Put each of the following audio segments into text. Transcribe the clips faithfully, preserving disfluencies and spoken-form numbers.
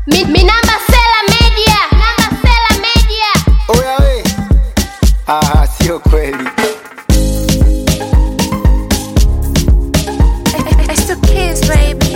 Mi, mi namba Sela Media, namba Sela Media. Oya we, ah, sio kweli. It's the kids, baby.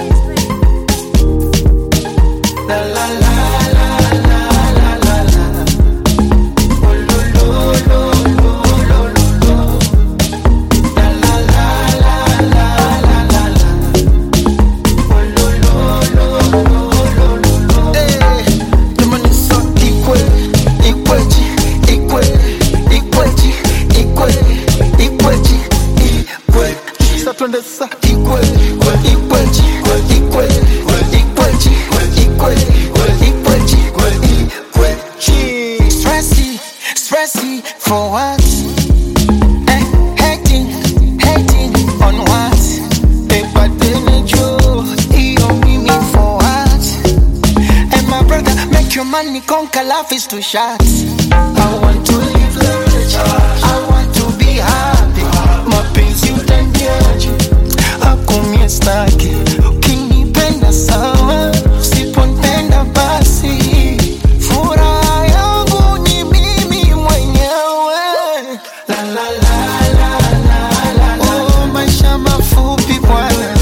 La la la la la la la la. Oh lo lo lo lo lo lo. La la la la la la la la. Oh lo lo lo lo lo lo. Eh, jamani so ikwe, ikweji, ikwe, ikweji, ikwe, ikweji, ikwe. Sa twende sa ikwe, ikweji, ikwe, ikweji, ikwe, ikweji, ikweji. Stressy, stressy for what? Eh, hating, hating on what? Eh, but then you, you me for what? And my brother, make your money conquer, life is too short. I want to live large, I want to be happy. Mapenzi utandiaje, hakumie staki. Ukinipenda sawa, usiponipenda basi. Furaha yangu ni mimi mwenyewe. La la la la la la la. Oh, maisha mafupi bwana.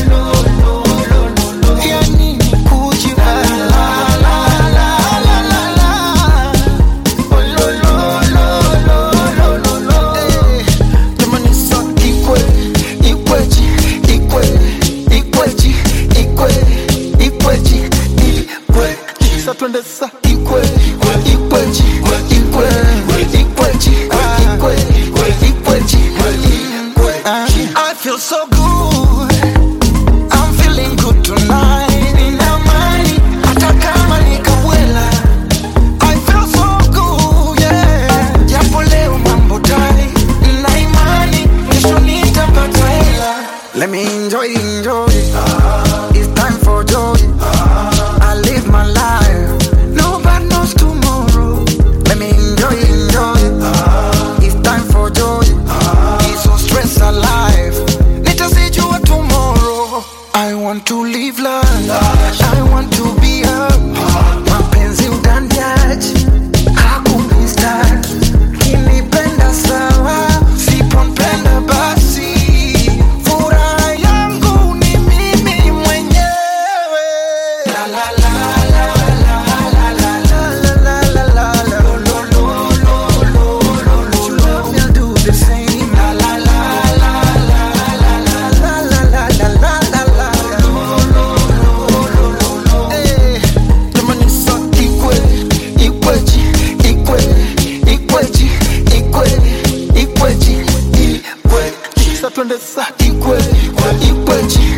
Yani kujibana. La la la la la la. Oh lo lo lo lo lo lo. Eh, jamani so ikwe, ikweji, ikwe, ikweji, ikwe, ikweji, ikwe. Sa twende sa ikwe, ikweji, ikwe, ikweji, ikwe, ikweji, ikwe. I feel so good, I'm feeling good tonight. Nina amani, hata kama nikawela. I feel so good, yeah. Japo leo mambo dai, na imani kesho nitapata hela. Let me enjoy, enjoy. It's time for joy. I live my life, nobody knows tomorrow. Let me enjoy, enjoy. It's time for joy. It's so stress alive. Nitasijua tomorrow. I want to live life, I want to be happy. Mapenzi utandiaje, hakuna staki. Kinipenda sawa, siponipenda basi. Furaha yangu ni mimi mwenyewe. La la la la la la la la la la la. Lo lo lo lo lo lo. You love me, I'll do the same. La la la la la la la la la la la la la. Eh, jamani so ikwe, ikweji, ikwe, ikweji, ikwe, ikweji, ikwe. Sa twende sa ikwe, ikweji.